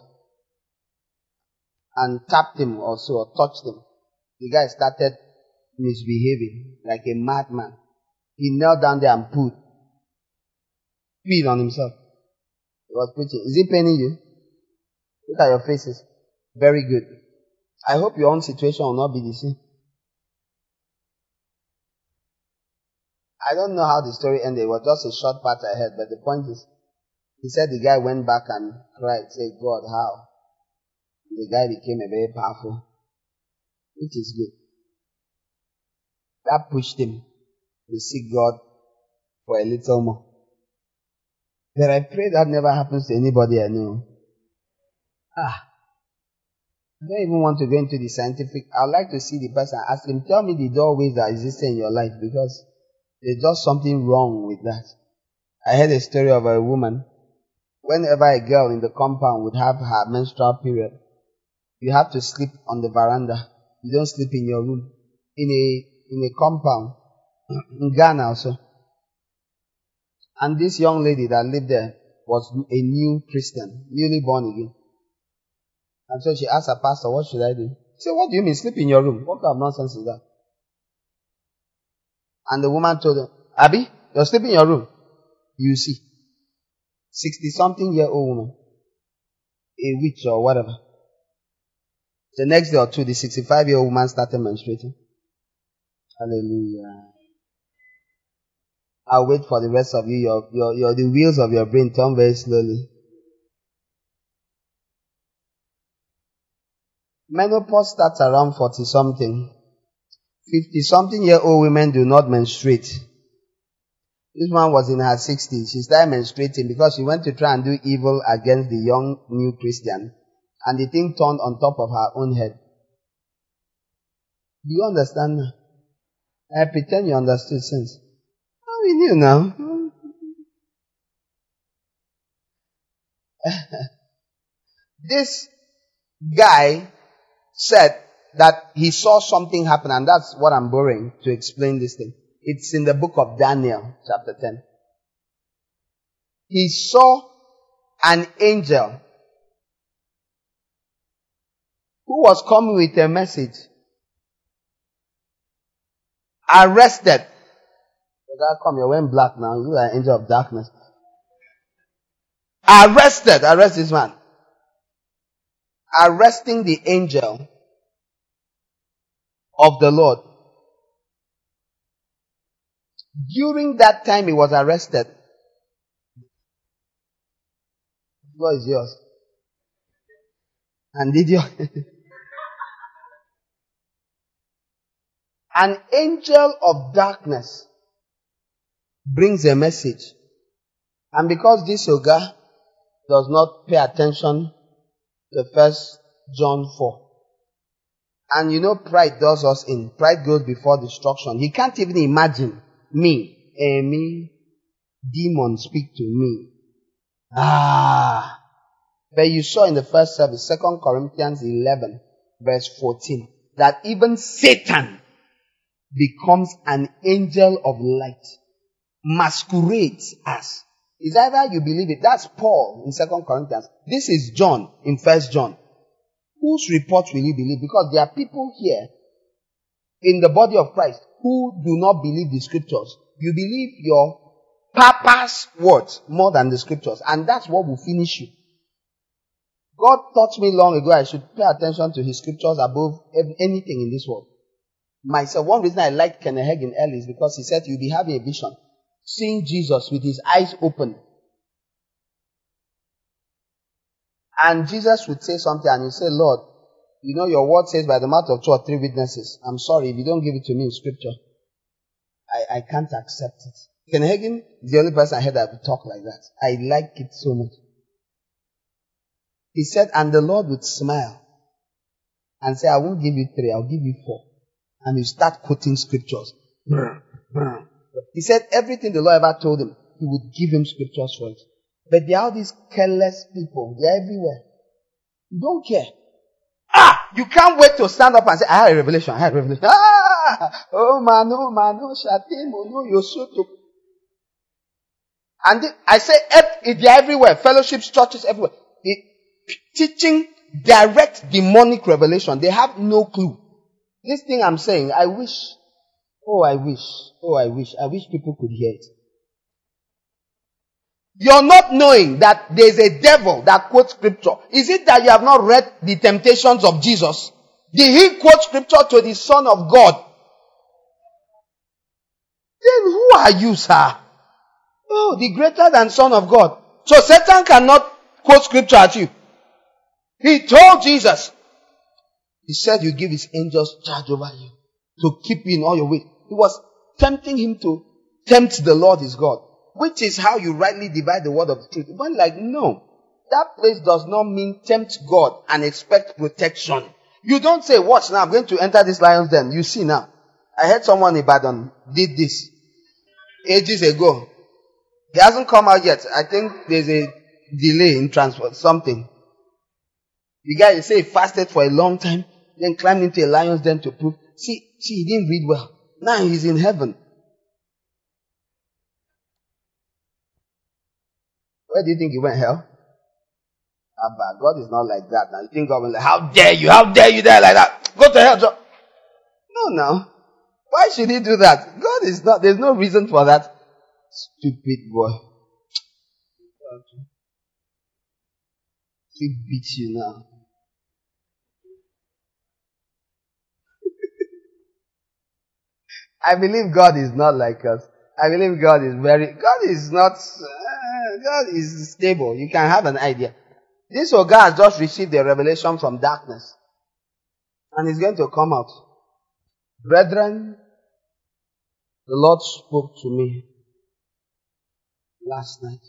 and tapped him also or touched him. The guy started misbehaving like a madman. He knelt down there and peed on himself. He was preaching. Is it paining you? Look at your faces. Very good. I hope your own situation will not be the same. I don't know how the story ended. It was just a short part I heard. But the point is, he said the guy went back and cried, said, God, how? The guy became a very powerful, which is good. That pushed him to seek God for a little more. But I pray that never happens to anybody I know. I don't even want to go into the scientific. I'd like to see the person, ask him, tell me the doorways that exist in your life, because there's just something wrong with that. I heard a story of a woman. Whenever a girl in the compound would have her menstrual period, you have to sleep on the veranda. You don't sleep in your room. In a compound. In Ghana also. And this young lady that lived there was a new Christian, newly born again. And so she asked her pastor, what should I do? He said, what do you mean, sleep in your room? What kind of nonsense is that? And the woman told him, Abby, you're sleeping in your room. You see. 60-something-year-old woman. A witch or whatever. The next day or two, the 65-year-old woman started menstruating. Hallelujah. I'll wait for the rest of you. The wheels of your brain turn very slowly. Menopause starts around 40-something. 50-something-year-old women do not menstruate. This one was in her 60s. She started menstruating because she went to try and do evil against the young new Christian. And the thing turned on top of her own head. Do you understand now? I pretend you understood since. How we knew now? This guy said that he saw something happen, and that's what I'm borrowing to explain this thing. It's in the book of Daniel, chapter 10. He saw an angel who was coming with a message. Arrested. Come, you're wearing black now. You are an angel of darkness. Arrest this man. Arresting the angel of the Lord. During that time he was arrested. What is yours? And did you? An angel of darkness brings a message. And because this Oga does not pay attention to 1 John 4. And you know pride does us in. Pride goes before destruction. He can't even imagine me, demon speak to me. But you saw in the first service, 2 Corinthians 11, verse 14, that even Satan becomes an angel of light, masquerades as. It's either you believe it. That's Paul in 2 Corinthians. This is John in 1 John. Whose report will you believe? Because there are people here in the body of Christ who do not believe the scriptures. You believe your papa's words more than the scriptures, and that's what will finish you. God taught me long ago I should pay attention to his scriptures above anything in this world. Myself, one reason I liked Kenneth Hagin early is because he said you'll be having a vision, seeing Jesus with his eyes open. And Jesus would say something and you say, Lord, you know your word says by the mouth of 2 or 3 witnesses. I'm sorry, if you don't give it to me in scripture, I can't accept it. Kenneth Hagin is the only person I heard that would talk like that. I like it so much. He said, and the Lord would smile and say, I won't give you 3, I'll give you 4. And you start quoting scriptures. He said everything the Lord ever told him, he would give him scriptures for it. But there are these careless people. They're everywhere. You don't care. You can't wait to stand up and say, I had a revelation. Oh man, you're so too. And I say, they're everywhere. Fellowships, churches, everywhere. Teaching direct demonic revelation. They have no clue. This thing I'm saying, I wish people could hear it. You're not knowing that there's a devil that quotes scripture. Is it that you have not read the temptations of Jesus? Did he quote scripture to the Son of God? Then who are you, sir? Oh, the greater than Son of God. So Satan cannot quote scripture at you. He told Jesus, he said you give his angels charge over you to keep you in all your ways. He was tempting him to tempt the Lord his God, which is how you rightly divide the word of the truth. But no, that place does not mean tempt God and expect protection. You don't say, watch now, I'm going to enter this lion's den. You see now. I heard someone in Ibadan did this ages ago. He hasn't come out yet. I think there's a delay in transport, something. The guy, you say, he fasted for a long time, then climbed into a lion's den to prove. See, he didn't read well. Now he's in heaven. Where do you think he went? Hell? Abba, God is not like that. Now you think God will like, how dare you die like that? Go to hell. No. Why should he do that? God is not, there's no reason for that. Stupid boy. He beats you now. I believe God is not like us. I believe God is God is stable. You can have an idea. This Oga has just received a revelation from darkness. And he's going to come out. Brethren, the Lord spoke to me last night.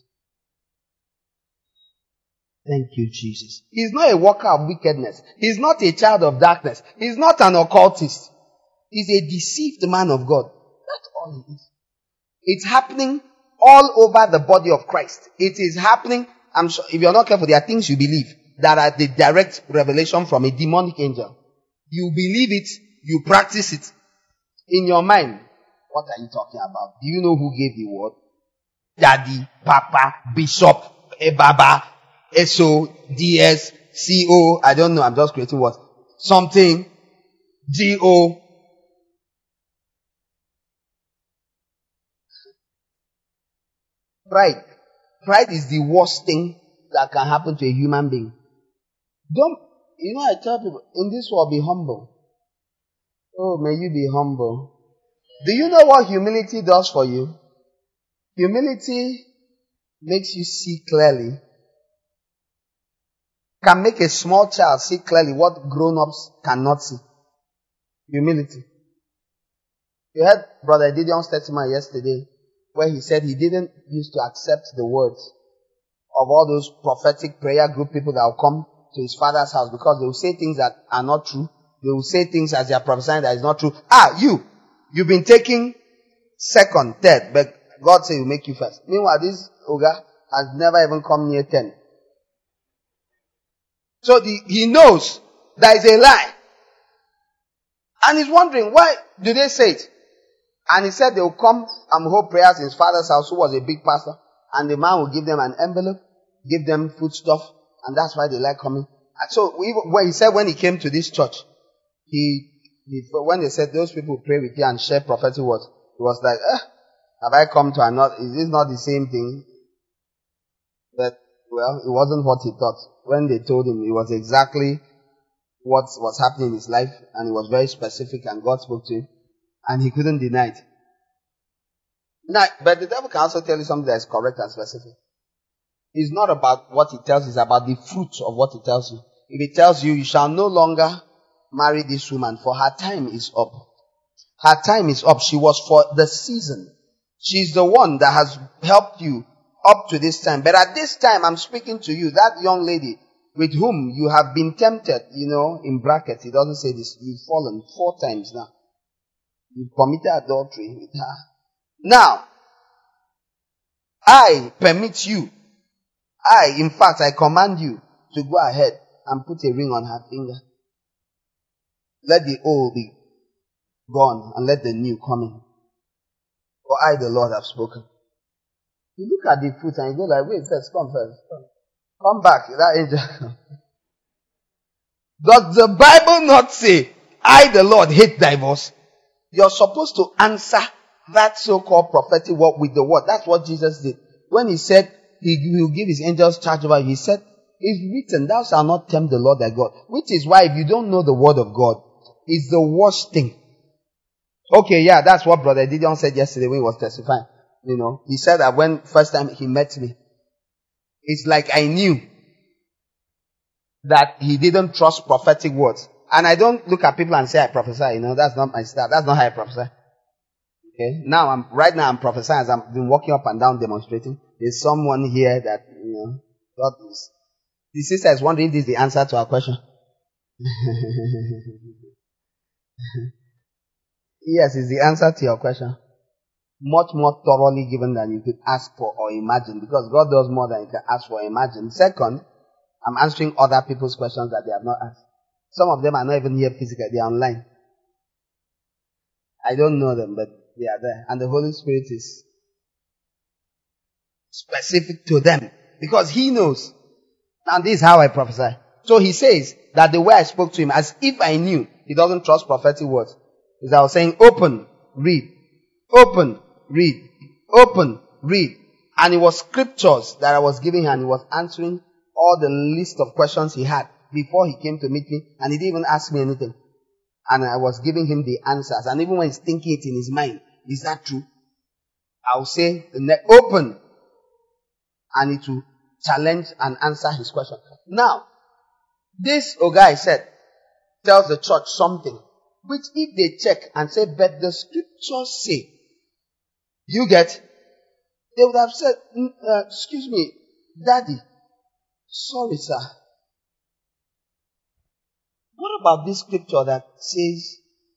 Thank you, Jesus. He's not a worker of wickedness. He's not a child of darkness. He's not an occultist. He's a deceived man of God. That's all he is. It's happening all over the body of Christ. It is happening. I'm sure if you're not careful, there are things you believe that are the direct revelation from a demonic angel. You believe it, you practice it. In your mind, what are you talking about? Do you know who gave the word? Daddy, Papa, Bishop, Baba, SO, DS, CO, I don't know, I'm just creating what? Something, GO. Pride. Pride is the worst thing that can happen to a human being. I tell people, in this world, be humble. Oh, may you be humble. Do you know what humility does for you? Humility makes you see clearly. Can make a small child see clearly what grown-ups cannot see. Humility. You heard Brother Didion's testimony yesterday, where he said he didn't used to accept the words of all those prophetic prayer group people that will come to his father's house because they will say things that are not true. They will say things as they are prophesying that is not true. You've been taking second, third, but God said He will make you first. Meanwhile, this Oga has never even come near 10. So he knows there is a lie. And he's wondering, why do they say it? And he said they will come and hold prayers in his father's house, who was a big pastor, and the man will give them an envelope, give them food stuff, and that's why they like coming. And so he said when he came to this church, when they said those people pray with you and share prophetic words, he was like, have I come to another? Is this not the same thing? But, well, it wasn't what he thought. When they told him, it was exactly what was happening in his life, and it was very specific, and God spoke to him, and he couldn't deny it. Now, but the devil can also tell you something that is correct and specific. It's not about what he tells you, it's about the fruit of what he tells you. If he tells you, you shall no longer marry this woman, for her time is up. Her time is up. She was for the season. She's the one that has helped you up to this time. But at this time, I'm speaking to you, that young lady with whom you have been tempted, in brackets, he doesn't say this, you've fallen 4 times now. You've committed adultery with her. Now, I permit you, in fact, I command you to go ahead and put a ring on her finger. Let the old be gone and let the new come in. For I, the Lord, have spoken. You look at the fruit and you go like, wait first, come first. Come back, that angel. Does the Bible not say, I, the Lord, hate divorce? You're supposed to answer that so-called prophetic word with the word. That's what Jesus did. When he said he will give his angels charge over you, he said, it's written, thou shalt not tempt the Lord thy God. Which is why if you don't know the word of God, it's the worst thing. Okay, yeah, that's what Brother Didion said yesterday when he was testifying. He said that when first time he met me, it's like I knew that he didn't trust prophetic words. And I don't look at people and say I prophesy, that's not my style. That's not how I prophesy. Okay? Right now I'm prophesying as I've been walking up and down demonstrating. There's someone here that, God is. The sister is wondering if this is the answer to our question. Yes, it's the answer to your question. Much more thoroughly given than you could ask for or imagine, because God does more than you can ask for or imagine. Second, I'm answering other people's questions that they have not asked. Some of them are not even here physically, they are online. I don't know them, but they are there. And the Holy Spirit is specific to them, because He knows. And this is how I prophesy. So He says that the way I spoke to him, as if I knew, he doesn't trust prophetic words, is I was saying, open, read. Open, read. Open, read. And it was scriptures that I was giving him, and he was answering all the list of questions he had before he came to meet me, and he didn't even ask me anything. And I was giving him the answers. And even when he's thinking it in his mind, is that true? I'll say, open. And it will challenge and answer his question. Now, this guy said, tells the church something, which if they check and say, but the scriptures say, you get, they would have said, excuse me, Daddy, sorry sir. What about this scripture that says,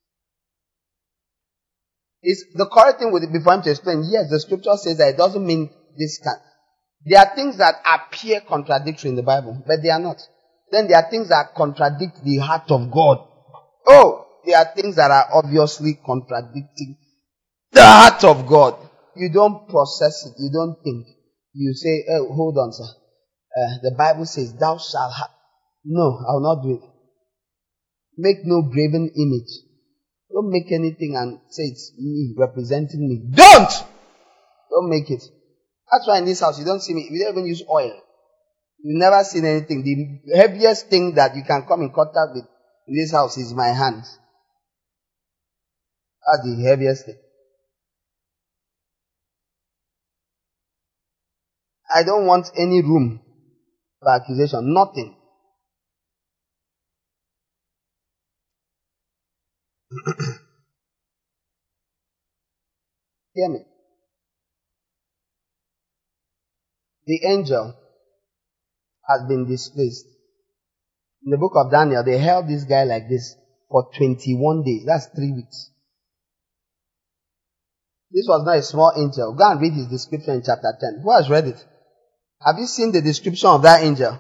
is the correct thing would be for him to explain, yes, the scripture says that, it doesn't mean this can. There are things that appear contradictory in the Bible, but they are not. Then there are things that contradict the heart of God. Oh, there are things that are obviously contradicting the heart of God. You don't process it. You don't think. You say, oh, hold on, sir. The Bible says, thou shalt have. No, I will not do it. Make no graven image. Don't make anything and say it's me representing me. Don't make it. That's why in this house you don't see me. We don't even use oil. You've never seen anything. The heaviest thing that you can come in contact with in this house is my hands. That's the heaviest thing. I don't want any room for accusation. Nothing. Hear me. The angel has been displaced. In the book of Daniel, they held this guy like this for 21 days. That's 3 weeks. This was not a small angel. Go and read his description in chapter 10. Who has read it? Have you seen the description of that angel?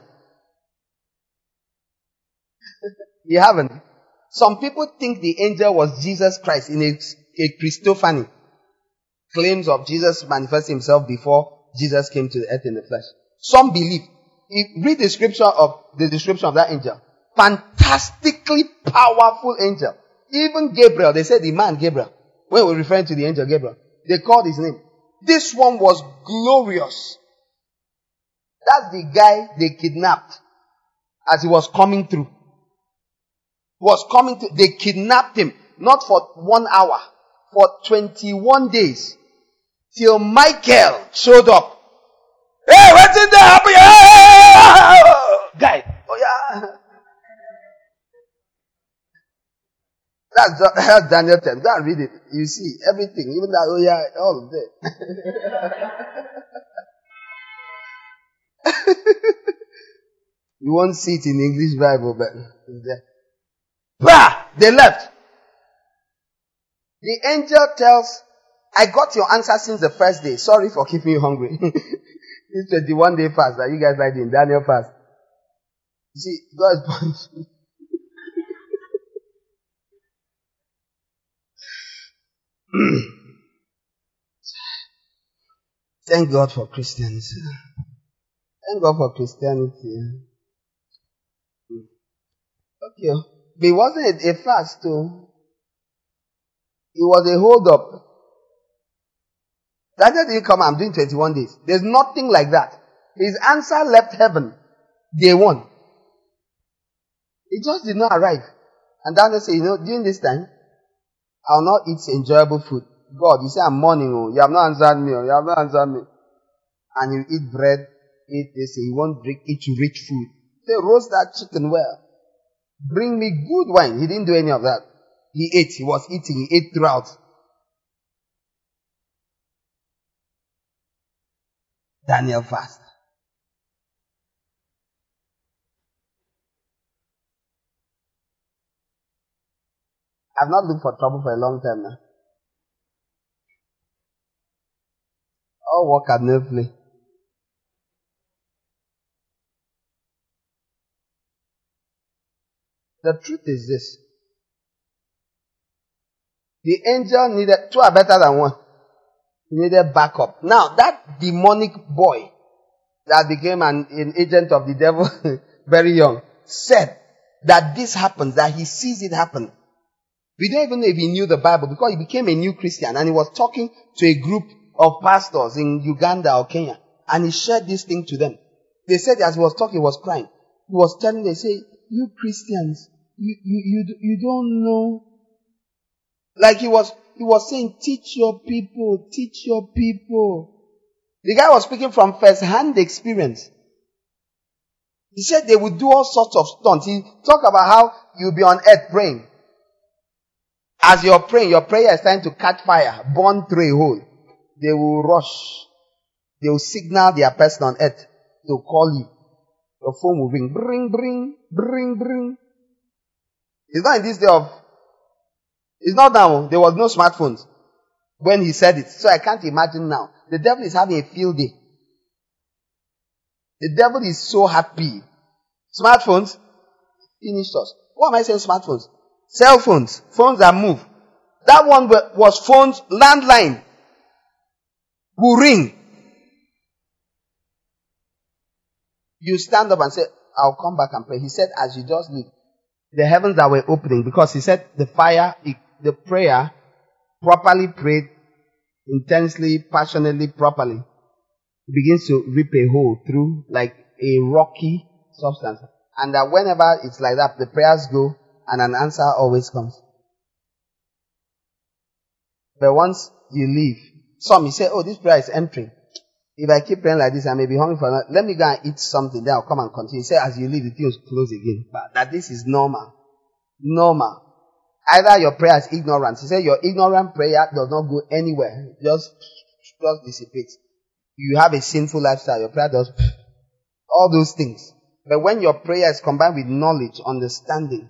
You haven't. Some people think the angel was Jesus Christ in a Christophany. Claims of Jesus manifesting himself before Jesus came to the earth in the flesh. Some believe. Read the description of that angel. Fantastically powerful angel. Even Gabriel, they said the man Gabriel. When we're referring to the angel Gabriel, they called his name. This one was glorious. That's the guy they kidnapped as he was coming through. They kidnapped him, not for 1 hour, for 21 days. Till Michael showed up. Hey, what's in there? Guy. Oh yeah. That's Daniel 10. Go and read it. You see everything. Even that, oh yeah, all of it. You won't see it in English Bible, but it's there. Bah! They left. The angel tells, I got your answer since the first day. Sorry for keeping you hungry. This 21 day fast that you guys like in Daniel fast. You see, God is punishing. Thank God for Christians. Thank God for Christianity. Okay. But it wasn't a fast too. It was a hold up. That didn't come, I'm doing 21 days. There's nothing like that. His answer left heaven day one. It just did not arrive. And Daniel said, during this time, I will not eat enjoyable food. God, you say I'm mourning. Oh, you have not answered me. Oh, you have not answered me. And you eat bread, they say you won't eat rich food. Say, roast that chicken well. Bring me good wine. He didn't do any of that. He ate. He was eating. He ate throughout. Daniel fast. I've not looked for trouble for a long time now. All work and no play. The truth is this. The angel needed, two are better than one. He needed backup. Now, that demonic boy that became an agent of the devil very young said that this happens, that he sees it happen. We don't even know if he knew the Bible because he became a new Christian and he was talking to a group of pastors in Uganda or Kenya and he shared this thing to them. They said as he was talking, he was crying. He was telling them, say, you Christians, you don't know. Like he was saying, teach your people. The guy was speaking from first-hand experience. He said they would do all sorts of stunts. He talked about how you'll be on earth praying. As you're praying, your prayer is trying to catch fire, burn through a hole. They will rush. They will signal their person on earth to call you. Your phone will ring. Bring. It's not in this day of... It's not now. There was no smartphones when he said it. So I can't imagine now. The devil is having a field day. The devil is so happy. Smartphones finished us. What am I saying smartphones? Cell phones. Phones that move. That one was phones, landline. Will ring. You stand up and say, I'll come back and pray. He said, as you just leave, the heavens that were opening, because he said the the prayer, properly prayed, intensely, passionately, properly, it begins to rip a hole through like a rocky substance. And that whenever it's like that, the prayers go and an answer always comes. But once you leave, some, you say, oh, this prayer is entering. If I keep praying like this, I may be hungry for another. Let me go and eat something, then I'll come and continue. He said, as you leave, the thing will close again. But that this is normal. Normal. Either your prayer is ignorance. He said, your ignorant prayer does not go anywhere. It just dissipates. You have a sinful lifestyle. Your prayer does all those things. But when your prayer is combined with knowledge, understanding,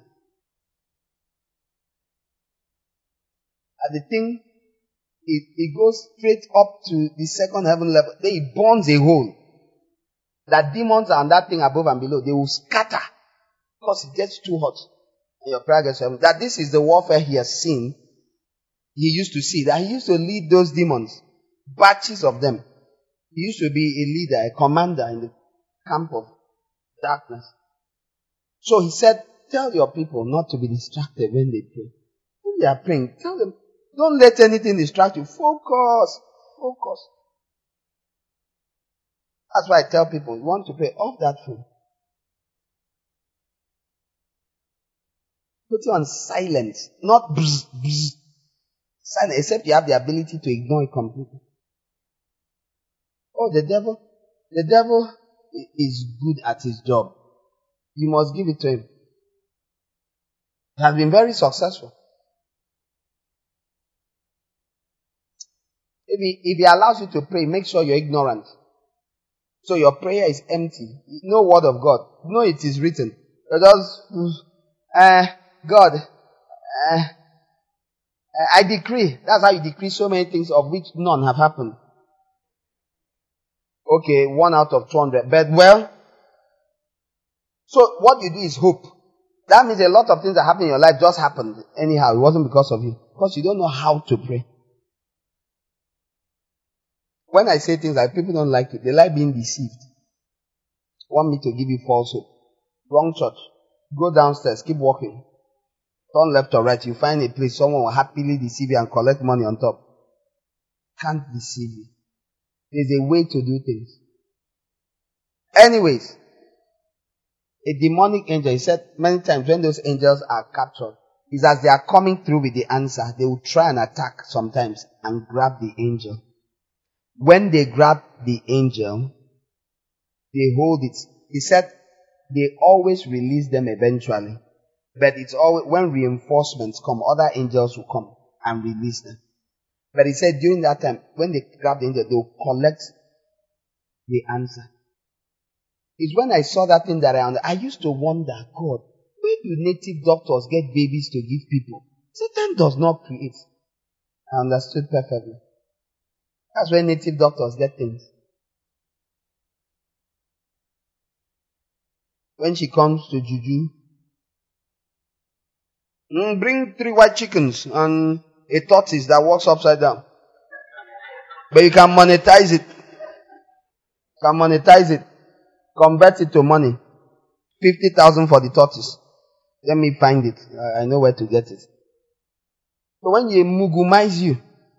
and the thing, it goes straight up to the second heaven level. Then it burns a hole. That demons and that thing above and below, they will scatter because it gets too hot. And your prayer gets heaven. That this is the warfare he has seen. He used to see that he used to lead those demons, batches of them. He used to be a leader, a commander in the camp of darkness. So he said, tell your people not to be distracted when they pray. When they are praying, tell them, don't let anything distract you. Focus. Focus. That's why I tell people, you want to pray, off that phone. Put it on silent. Not bzz, bzz. Silent, except you have the ability to ignore it completely. Oh, the devil is good at his job. You must give it to him. He has been very successful. If he allows you to pray, make sure you're ignorant. So your prayer is empty. No word of God. No, it is written. You just, God, I decree. That's how you decree so many things of which none have happened. Okay, 1 out of 200. But well, so what you do is hope. That means a lot of things that happen in your life just happened anyhow. It wasn't because of you. Because you don't know how to pray. When I say things like people don't like it, they like being deceived. Want me to give you false hope. Wrong church. Go downstairs, keep walking. Turn left or right. You find a place, someone will happily deceive you and collect money on top. Can't deceive you. There's a way to do things. Anyways, a demonic angel, he said many times when those angels are captured, is as they are coming through with the answer, they will try and attack sometimes and grab the angel. When they grab the angel, they hold it. He said they always release them eventually. But it's always when reinforcements come, other angels will come and release them. But he said during that time, when they grab the angel, they'll collect the answer. It's when I saw that thing that I used to wonder, God, where do native doctors get babies to give people? Satan does not create. I understood perfectly. That's where native doctors get things. When she comes to Juju, bring 3 white chickens and a tortoise that walks upside down. But you can monetize it. Convert it to money. 50,000 for the tortoise. Let me find it. I know where to get it. So when you mugumize you,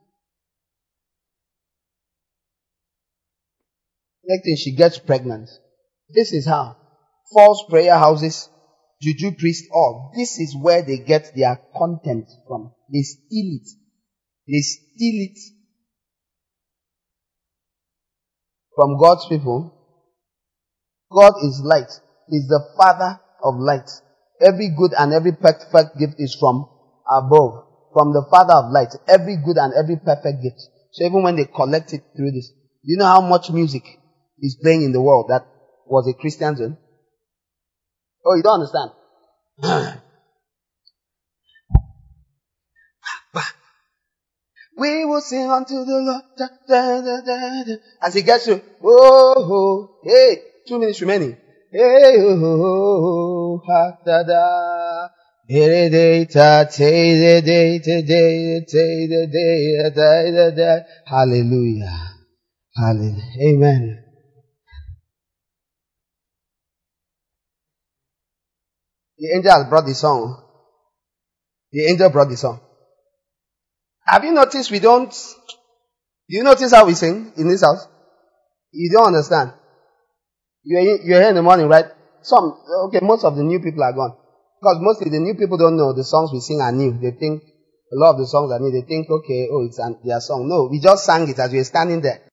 next thing she gets pregnant. This is how. False prayer houses, juju priests, all. This is where they get their content from. They steal it from God's people. God is light. He's the Father of light. Every good and every perfect gift is from above. From the Father of light. Every good and every perfect gift. So even when they collect it through this, you know how much music is playing in the world that was a Christian zone? Oh, you don't understand? We will sing unto the Lord. Da, da, da, da, da. As he gets to, hey, 2 minutes remaining. Hey, ha, da, da. Hallelujah. Hallelujah. Amen. The angel brought the song. The angel brought the song. Have you noticed we don't... Do you notice how we sing in this house? You don't understand. You're here in the morning, right? Most of the new people are gone. Because mostly the new people don't know the songs we sing are new. They think a lot of the songs are new. They think, it's their song. No, we just sang it as we were standing there.